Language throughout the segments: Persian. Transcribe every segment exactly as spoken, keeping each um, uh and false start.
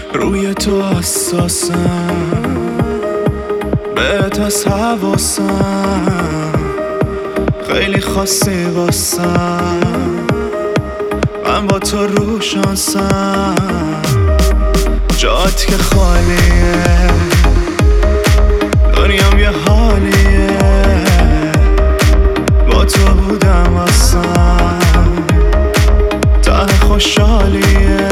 روی تو حساسم، بهت از حواسم، خیلی خاصی واسم، من با تو رو شانسم. جات که خالیه، دنیام یه حالیه، با تو بودم اصلا ته خوشحالیه.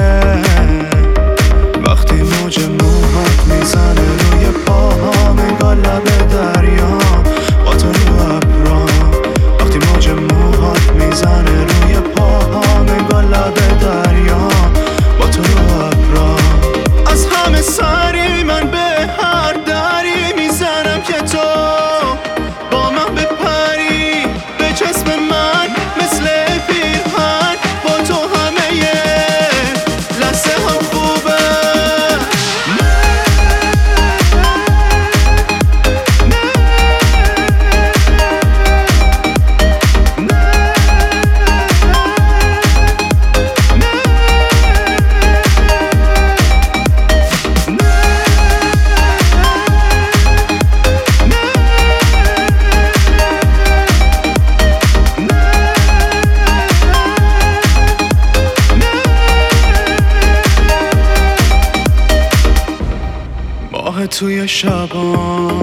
وقتی موج موهات میزنه روی پاهام، انگار لب دریام با تو رو ابرام. وقتی موج موهات میزنه روی پاهام، انگار لب دریام با تو رو ابرام. از همه سری من به هر دری میزنم که تو با من بپری، به جسم من مثل پیرهن، با تو همه یه لحظه هم خوبه. ماه توی شبان،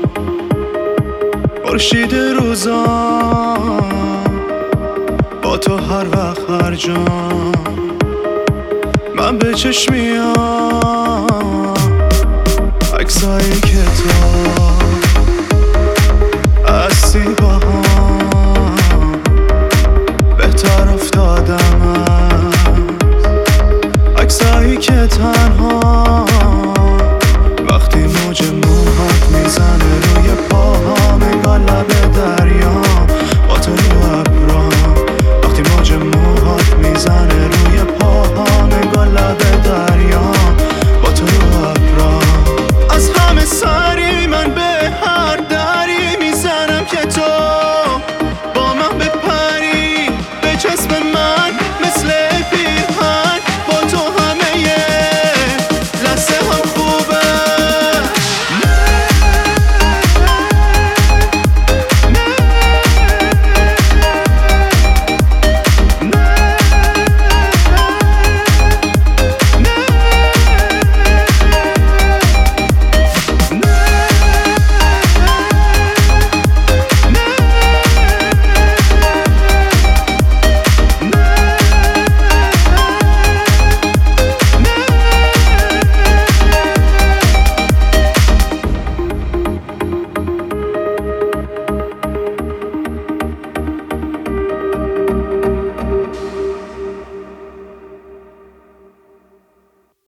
خورشید روزان، با تو هر وقت هر جا من به چشم میام. عکسایی که تو